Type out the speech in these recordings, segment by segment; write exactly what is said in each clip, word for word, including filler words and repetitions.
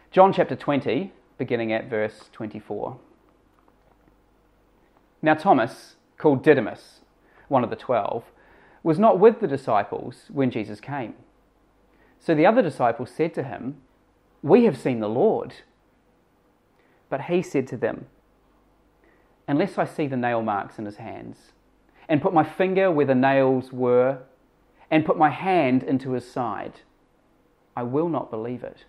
John chapter twenty, beginning at verse twenty-four. Now Thomas, called Didymus, one of the twelve, was not with the disciples when Jesus came. So the other disciples said to him, "We have seen the Lord." But he said to them, "Unless I see the nail marks in his hands, and put my finger where the nails were, and put my hand into his side, I will not believe it."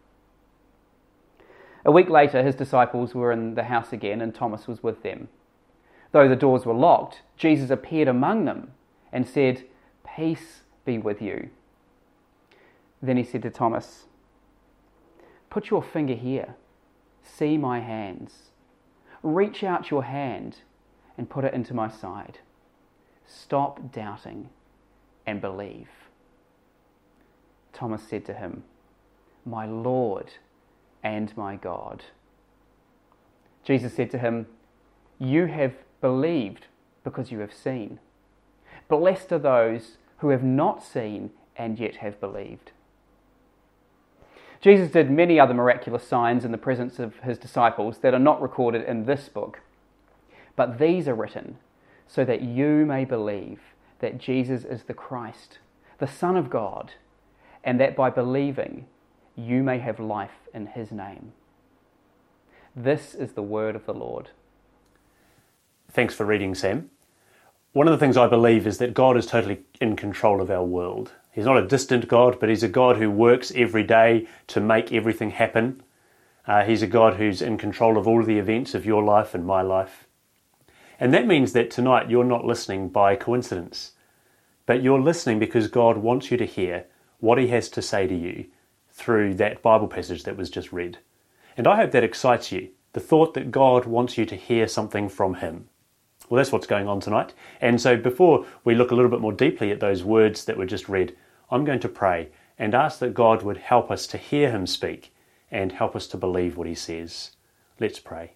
A week later, his disciples were in the house again, and Thomas was with them. Though the doors were locked, Jesus appeared among them and said, "Peace be with you." Then he said to Thomas, "Put your finger here. See my hands. Reach out your hand and put it into my side. Stop doubting and believe." Thomas said to him, "My Lord and my God." Jesus said to him, "You have believed because you have seen. Blessed are those who have not seen and yet have believed." Jesus did many other miraculous signs in the presence of his disciples that are not recorded in this book, but these are written so that you may believe that Jesus is the Christ, the Son of God, and that by believing you may have life in his name. This is the word of the Lord. Thanks for reading, Sam. One of the things I believe is that God is totally in control of our world. He's not a distant God, but he's a God who works every day to make everything happen. Uh, he's a God who's in control of all of the events of your life and my life. And that means that tonight you're not listening by coincidence, but you're listening because God wants you to hear what he has to say to you through that Bible passage that was just read. And I hope that excites you, the thought that God wants you to hear something from him. Well, that's what's going on tonight. And so before we look a little bit more deeply at those words that were just read, I'm going to pray and ask that God would help us to hear him speak and help us to believe what he says. Let's pray.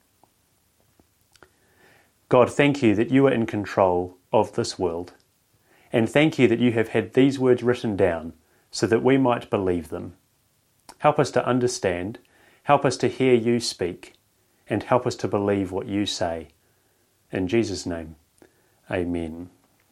God, thank you that you are in control of this world. And thank you that you have had these words written down so that we might believe them. Help us to understand, help us to hear you speak, and help us to believe what you say. In Jesus' name, amen.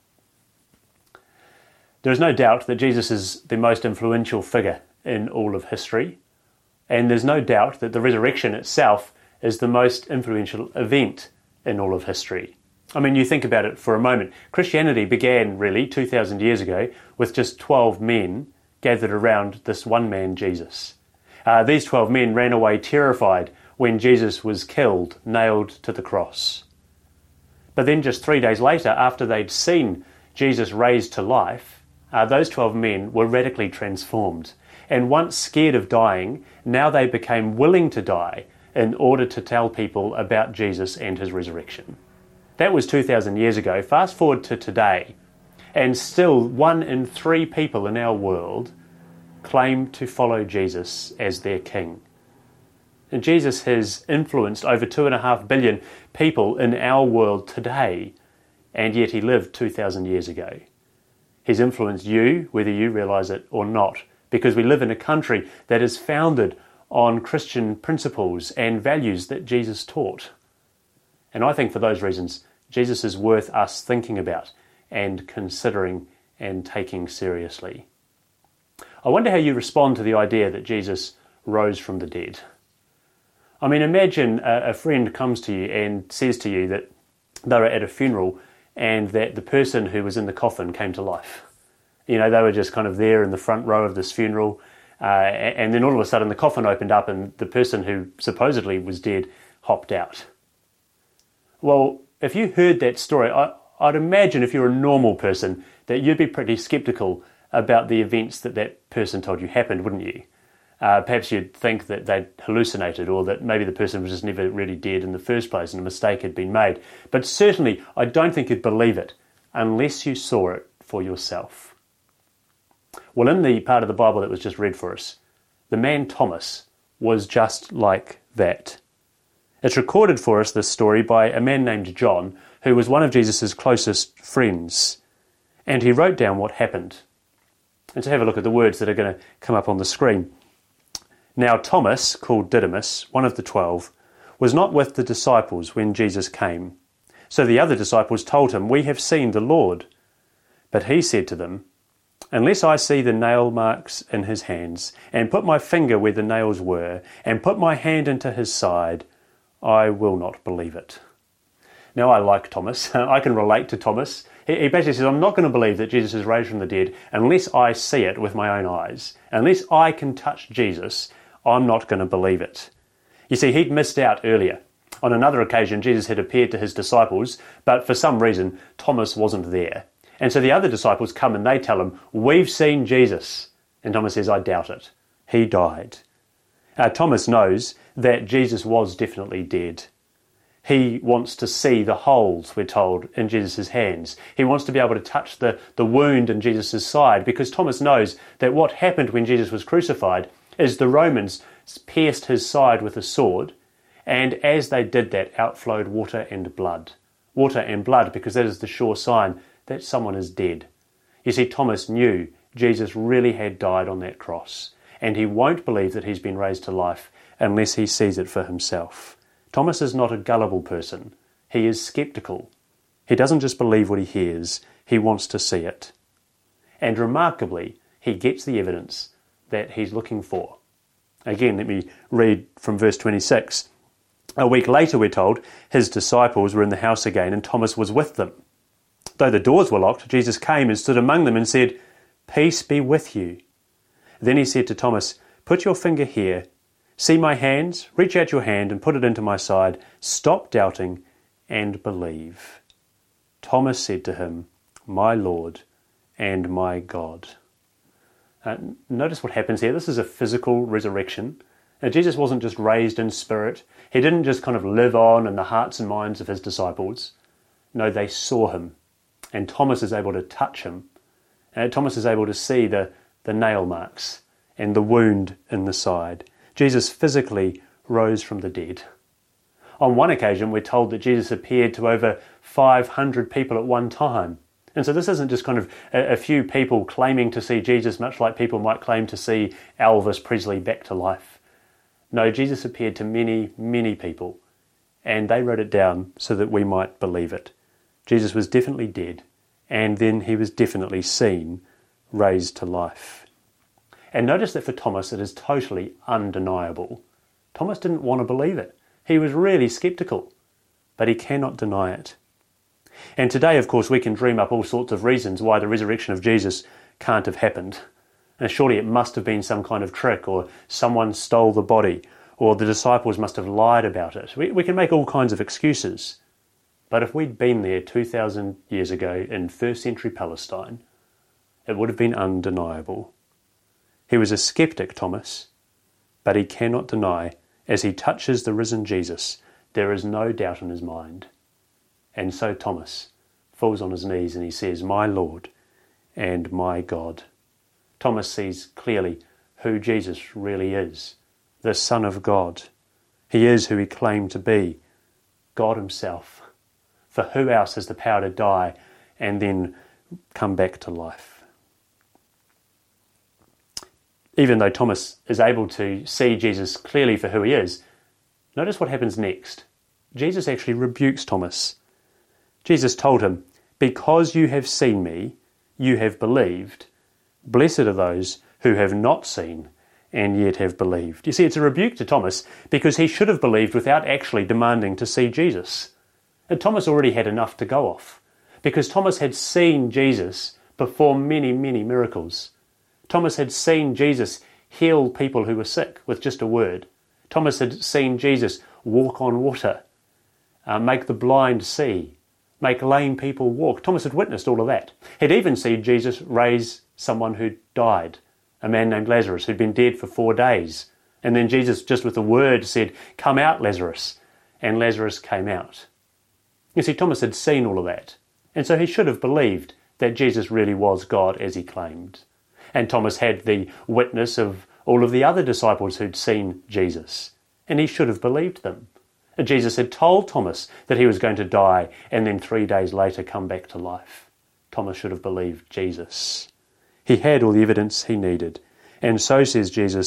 There is no doubt that Jesus is the most influential figure in all of history, and there's no doubt that the resurrection itself is the most influential event in all of history. I mean, you think about it for a moment. Christianity began really two thousand years ago with just twelve men gathered around this one man, Jesus. Uh, these twelve men ran away terrified when Jesus was killed, nailed to the cross. But then just three days later, after they'd seen Jesus raised to life, Uh, those twelve men were radically transformed. And once scared of dying, now they became willing to die in order to tell people about Jesus and his resurrection. That was two thousand years ago. Fast forward to today, and still one in three people in our world claim to follow Jesus as their king. And Jesus has influenced over two and a half billion people in our world today, and yet he lived two thousand years ago. He's influenced you, whether you realise it or not, because we live in a country that is founded on Christian principles and values that Jesus taught. And I think for those reasons, Jesus is worth us thinking about and considering and taking seriously. I wonder how you respond to the idea that Jesus rose from the dead. I mean, imagine a, a friend comes to you and says to you that they were at a funeral and that the person who was in the coffin came to life. You know, they were just kind of there in the front row of this funeral, uh, and then all of a sudden the coffin opened up and the person who supposedly was dead hopped out. Well, if you heard that story, I, I'd imagine if you're a normal person that you'd be pretty sceptical about the events that that person told you happened, wouldn't you? Uh, perhaps you'd think that they'd hallucinated, or that maybe the person was just never really dead in the first place and a mistake had been made. But certainly, I don't think you'd believe it unless you saw it for yourself. Well, in the part of the Bible that was just read for us, the man Thomas was just like that. It's recorded for us, this story, by a man named John, who was one of Jesus' closest friends. And he wrote down what happened. And to have a look at the words that are going to come up on the screen. Now Thomas, called Didymus, one of the twelve, was not with the disciples when Jesus came. So the other disciples told him, "We have seen the Lord." But he said to them, "Unless I see the nail marks in his hands, and put my finger where the nails were, and put my hand into his side, I will not believe it." Now I like Thomas. I can relate to Thomas. He, he basically says, I'm not going to believe that Jesus is raised from the dead unless I see it with my own eyes. Unless I can touch Jesus, I'm not going to believe it. You see, he'd missed out earlier. On another occasion, Jesus had appeared to his disciples, but for some reason, Thomas wasn't there. And so the other disciples come and they tell him, "We've seen Jesus." And Thomas says, "I doubt it. He died." Uh, Thomas knows that Jesus was definitely dead. He wants to see the holes, we're told, in Jesus' hands. He wants to be able to touch the, the wound in Jesus' side, because Thomas knows that what happened when Jesus was crucified is the Romans pierced his side with a sword, and as they did that, outflowed water and blood. Water and blood, because that is the sure sign that someone is dead. You see, Thomas knew Jesus really had died on that cross, and he won't believe that he's been raised to life unless he sees it for himself. Thomas is not a gullible person. He is sceptical. He doesn't just believe what he hears, he wants to see it. And remarkably, he gets the evidence that he's looking for. Again, let me read from verse twenty-six. A week later, we're told, his disciples were in the house again and Thomas was with them. Though the doors were locked, Jesus came and stood among them and said, "Peace be with you." Then he said to Thomas, "Put your finger here. See my hands, reach out your hand and put it into my side. Stop doubting and believe." Thomas said to him, "My Lord and my God." Uh, notice what happens here. This is a physical resurrection. Now, Jesus wasn't just raised in spirit. He didn't just kind of live on in the hearts and minds of his disciples. No, they saw him. And Thomas is able to touch him. And Thomas is able to see the, the nail marks and the wound in the side. Jesus physically rose from the dead. On one occasion, we're told that Jesus appeared to over five hundred people at one time. And so this isn't just kind of a, a few people claiming to see Jesus, much like people might claim to see Elvis Presley back to life. No, Jesus appeared to many, many people, and they wrote it down so that we might believe it. Jesus was definitely dead, and then he was definitely seen, raised to life. And notice that for Thomas it is totally undeniable. Thomas didn't want to believe it. He was really sceptical, but he cannot deny it. And today, of course, we can dream up all sorts of reasons why the resurrection of Jesus can't have happened. And surely it must have been some kind of trick, or someone stole the body, or the disciples must have lied about it. We, we can make all kinds of excuses. But if we'd been there two thousand years ago in first century Palestine, it would have been undeniable. He was a skeptic, Thomas, but he cannot deny, as he touches the risen Jesus, there is no doubt in his mind. And so Thomas falls on his knees and he says, "My Lord and my God." Thomas sees clearly who Jesus really is, the Son of God. He is who he claimed to be, God himself. For who else has the power to die and then come back to life? Even though Thomas is able to see Jesus clearly for who he is, notice what happens next. Jesus actually rebukes Thomas. Jesus told him, "Because you have seen me, you have believed. Blessed are those who have not seen and yet have believed." You see, it's a rebuke to Thomas because he should have believed without actually demanding to see Jesus. And Thomas already had enough to go off, because Thomas had seen Jesus perform many, many miracles. Thomas had seen Jesus heal people who were sick with just a word. Thomas had seen Jesus walk on water, uh, make the blind see, make lame people walk. Thomas had witnessed all of that. He'd even seen Jesus raise someone who died, a man named Lazarus who'd been dead for four days. And then Jesus, just with a word, said, "Come out, Lazarus." And Lazarus came out. You see, Thomas had seen all of that. And so he should have believed that Jesus really was God as he claimed. And Thomas had the witness of all of the other disciples who'd seen Jesus. And he should have believed them. And Jesus had told Thomas that he was going to die and then three days later come back to life. Thomas should have believed Jesus. He had all the evidence he needed. And so, says Jesus,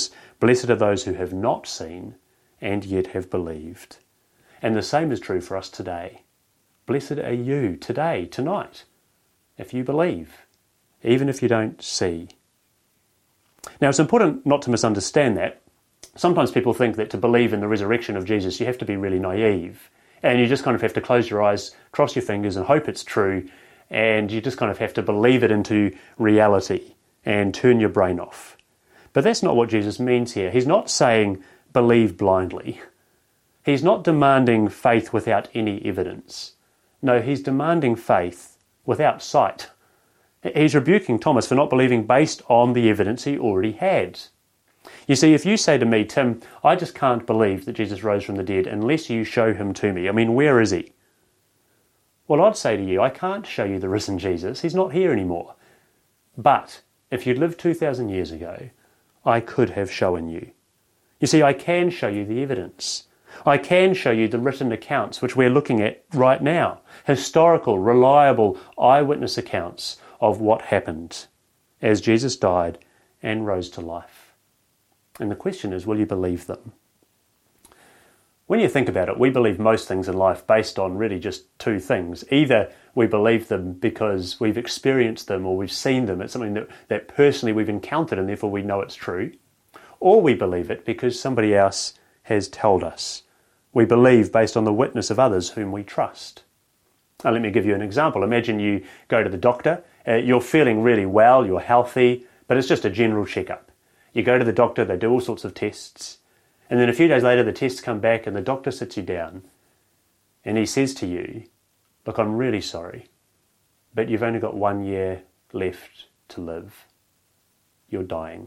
Blessed are those who have not seen and yet have believed. And the same is true for us today. Blessed are you today, tonight, if you believe, even if you don't see. Now, it's important not to misunderstand that. Sometimes people think that to believe in the resurrection of Jesus, you have to be really naive. And you just kind of have to close your eyes, cross your fingers and hope it's true. And you just kind of have to believe it into reality and turn your brain off. But that's not what Jesus means here. He's not saying believe blindly. He's not demanding faith without any evidence. No, he's demanding faith without sight. He's rebuking Thomas for not believing based on the evidence he already had. You see, if you say to me, Tim, I just can't believe that Jesus rose from the dead unless you show him to me. I mean, where is he? Well, I'd say to you, I can't show you the risen Jesus. He's not here anymore. But if you'd lived two thousand years ago, I could have shown you. You see, I can show you the evidence. I can show you the written accounts which we're looking at right now. Historical, reliable, eyewitness accounts of what happened as Jesus died and rose to life. And the question is, will you believe them? When you think about it, we believe most things in life based on really just two things. Either we believe them because we've experienced them or we've seen them. It's something that, that personally we've encountered and therefore we know it's true. Or we believe it because somebody else has told us. We believe based on the witness of others whom we trust. Now, let me give you an example. Imagine you go to the doctor. Uh, you're feeling really well, you're healthy, but it's just a general checkup. You go to the doctor, they do all sorts of tests. And then a few days later, the tests come back and the doctor sits you down and he says to you, look, I'm really sorry, but you've only got one year left to live. You're dying.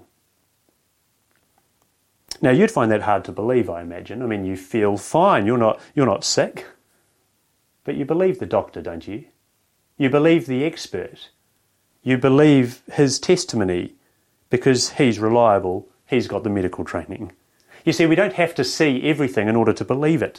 Now, you'd find that hard to believe, I imagine. I mean, you feel fine. You're not, you're not sick. But you believe the doctor, don't you? You believe the expert. You believe his testimony because he's reliable. He's got the medical training. You see, we don't have to see everything in order to believe it.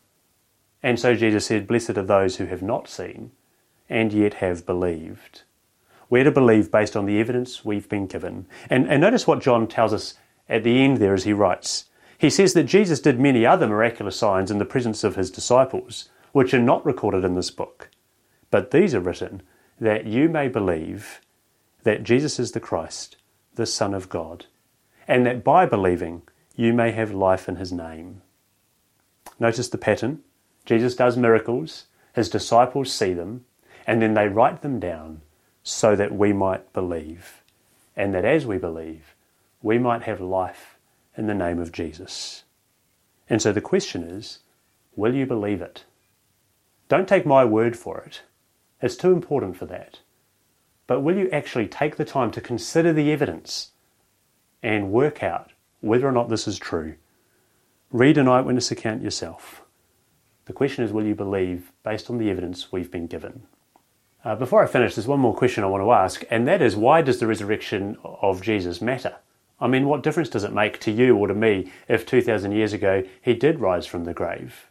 And so Jesus said, blessed are those who have not seen and yet have believed. We're to believe based on the evidence we've been given. And, and notice what John tells us at the end there as he writes. He says that Jesus did many other miraculous signs in the presence of his disciples, which are not recorded in this book. But these are written that you may believe that Jesus is the Christ, the Son of God, and that by believing you may have life in his name. Notice the pattern. Jesus does miracles, his disciples see them, and then they write them down so that we might believe, and that as we believe, we might have life in the name of Jesus. And so the question is, will you believe it? Don't take my word for it. It's too important for that. But will you actually take the time to consider the evidence and work out whether or not this is true? Read an eyewitness account yourself. The question is, will you believe based on the evidence we've been given? Uh, before I finish, there's one more question I want to ask, and that is, why does the resurrection of Jesus matter? I mean, what difference does it make to you or to me if two thousand years ago he did rise from the grave?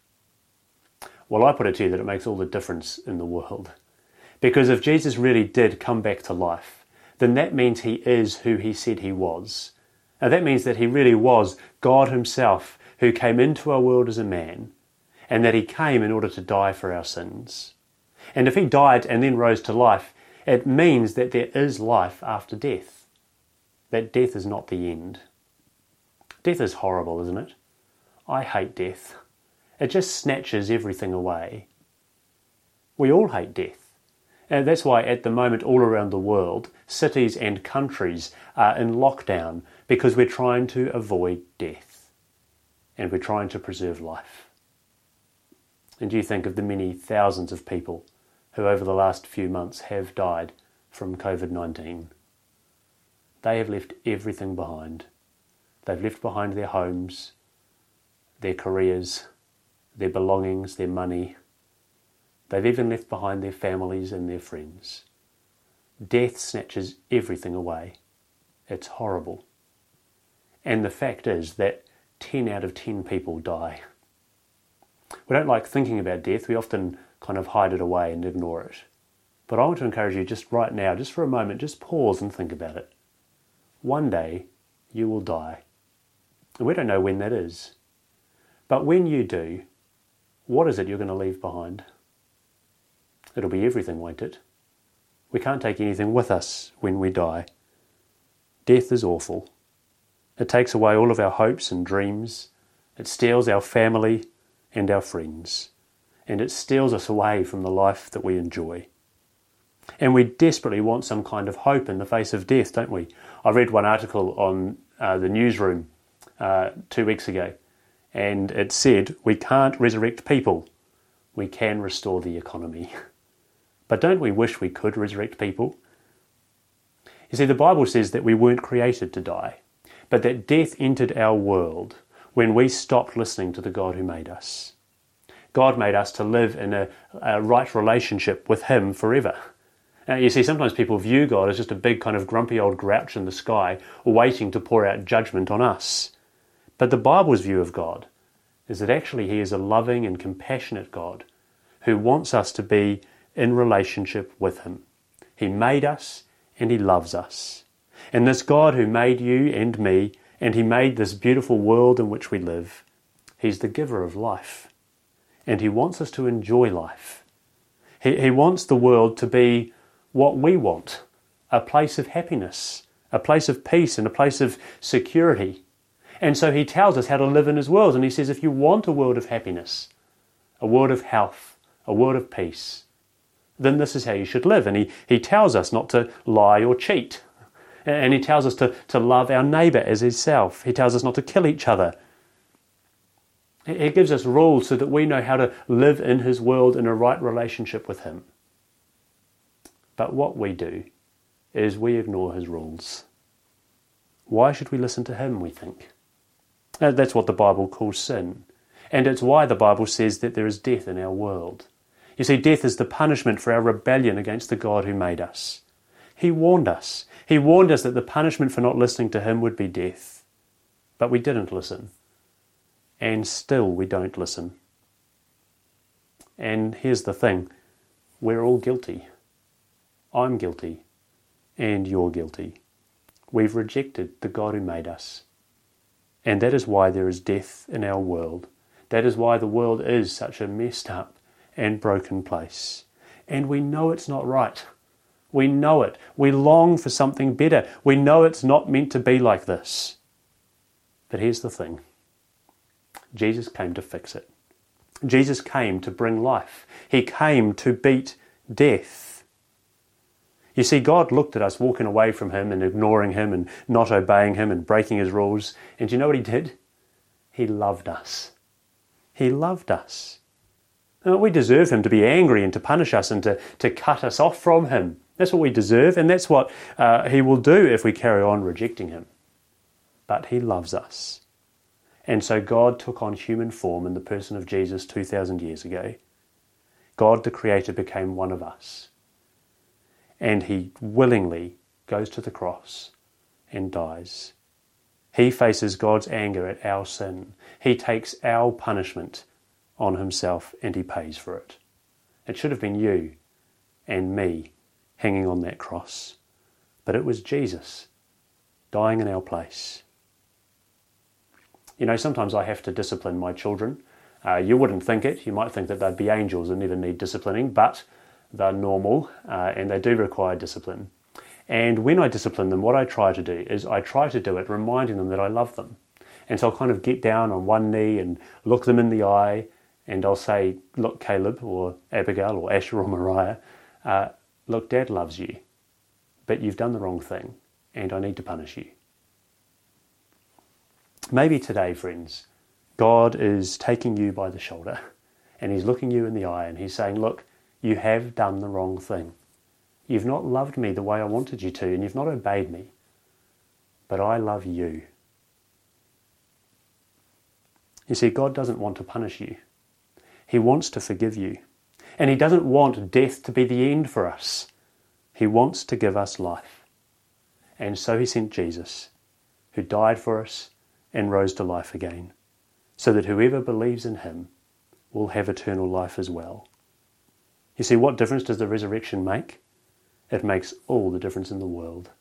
Well, I put it to you that it makes all the difference in the world. Because if Jesus really did come back to life, then that means he is who he said he was. And that means that he really was God himself who came into our world as a man, and that he came in order to die for our sins. And if he died and then rose to life, it means that there is life after death. That death is not the end. Death is horrible, isn't it? I hate death. It just snatches everything away. We all hate death. And that's why at the moment all around the world, cities and countries are in lockdown because we're trying to avoid death. And we're trying to preserve life. And do you think of the many thousands of people who over the last few months have died from covid nineteen? They have left everything behind. They've left behind their homes, their careers, their belongings, their money. They've even left behind their families and their friends. Death snatches everything away. It's horrible. And the fact is that ten out of ten people die. We don't like thinking about death. We often kind of hide it away and ignore it. But I want to encourage you just right now, just for a moment, just pause and think about it. One day you will die. And we don't know when that is. But when you do, what is it you're going to leave behind? It'll be everything, won't it? We can't take anything with us when we die. Death is awful. It takes away all of our hopes and dreams. It steals our family and our friends. And it steals us away from the life that we enjoy. And we desperately want some kind of hope in the face of death, don't we? I read one article on uh, the newsroom uh, two weeks ago, and it said, we can't resurrect people. We can restore the economy. But don't we wish we could resurrect people? You see, the Bible says that we weren't created to die, but that death entered our world when we stopped listening to the God who made us. God made us to live in a, a right relationship with Him forever. Now, you see, sometimes people view God as just a big kind of grumpy old grouch in the sky, waiting to pour out judgment on us. But the Bible's view of God is that actually He is a loving and compassionate God who wants us to be in relationship with Him. He made us and He loves us. And this God who made you and me, and He made this beautiful world in which we live, He's the giver of life. And He wants us to enjoy life. He, he wants the world to be what we want, a place of happiness, a place of peace and a place of security. And so He tells us how to live in His world. And He says, if you want a world of happiness, a world of health, a world of peace, then this is how you should live. And He, he tells us not to lie or cheat. And He tells us to, to love our neighbour as Himself. He tells us not to kill each other. He gives us rules so that we know how to live in His world in a right relationship with Him. But what we do is we ignore His rules. Why should we listen to Him, we think? That's what the Bible calls sin. And it's why the Bible says that there is death in our world. You see, death is the punishment for our rebellion against the God who made us. He warned us. He warned us that the punishment for not listening to Him would be death. But we didn't listen. And still we don't listen. And here's the thing. We're all guilty. I'm guilty. And you're guilty. We've rejected the God who made us. And that is why there is death in our world. That is why the world is such a messed up and broken place. And we know it's not right. We know it. We long for something better. We know it's not meant to be like this. But here's the thing. Jesus came to fix it. Jesus came to bring life. He came to beat death. You see, God looked at us walking away from Him and ignoring Him and not obeying Him and breaking His rules. And do you know what He did? He loved us. He loved us. Now, we deserve Him to be angry and to punish us and to, to cut us off from Him. That's what we deserve, and that's what uh, He will do if we carry on rejecting Him. But He loves us. And so God took on human form in the person of Jesus two thousand years ago. God the Creator became one of us. And He willingly goes to the cross and dies. He faces God's anger at our sin. He takes our punishment on Himself and He pays for it. It should have been you and me hanging on that cross. But it was Jesus dying in our place. You know, sometimes I have to discipline my children. Uh, you wouldn't think it. You might think that they'd be angels and never need disciplining, but they're normal uh, and they do require discipline. And when I discipline them, what I try to do is I try to do it reminding them that I love them. And so I'll kind of get down on one knee and look them in the eye and I'll say, look, Caleb or Abigail or Asher or Mariah, uh, look, Dad loves you, but you've done the wrong thing and I need to punish you. Maybe today, friends, God is taking you by the shoulder and He's looking you in the eye and He's saying, look, you have done the wrong thing. You've not loved me the way I wanted you to, and you've not obeyed me. But I love you. You see, God doesn't want to punish you. He wants to forgive you. And He doesn't want death to be the end for us. He wants to give us life. And so He sent Jesus, who died for us and rose to life again, so that whoever believes in Him will have eternal life as well. You see, what difference does the resurrection make? It makes all the difference in the world.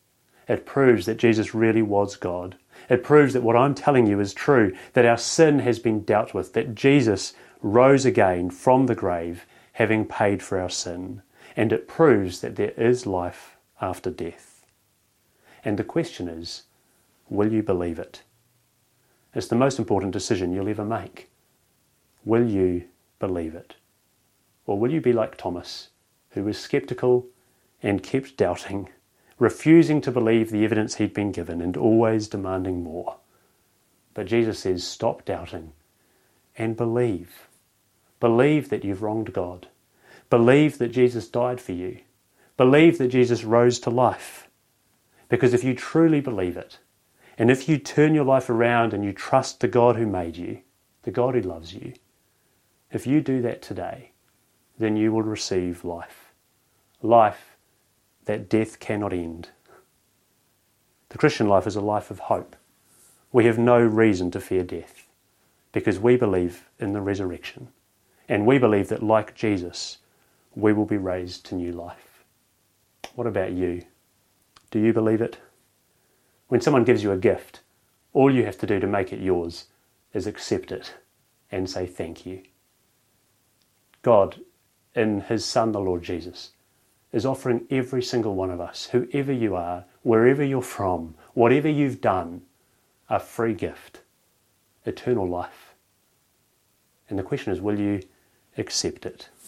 It proves that Jesus really was God. It proves that what I'm telling you is true, that our sin has been dealt with, that Jesus rose again from the grave, having paid for our sin. And it proves that there is life after death. And the question is, will you believe it? It's the most important decision you'll ever make. Will you believe it? Or will you be like Thomas, who was sceptical and kept doubting, refusing to believe the evidence he'd been given and always demanding more? But Jesus says, stop doubting and believe. Believe that you've wronged God. Believe that Jesus died for you. Believe that Jesus rose to life. Because if you truly believe it, and if you turn your life around and you trust the God who made you, the God who loves you, if you do that today, then you will receive life. Life that death cannot end. The Christian life is a life of hope. We have no reason to fear death because we believe in the resurrection. And we believe that, like Jesus, we will be raised to new life. What about you? Do you believe it? When someone gives you a gift, all you have to do to make it yours is accept it and say thank you. God, in his Son, the Lord Jesus, is offering every single one of us, whoever you are, wherever you're from, whatever you've done, a free gift, eternal life. And the question is, will you accept it?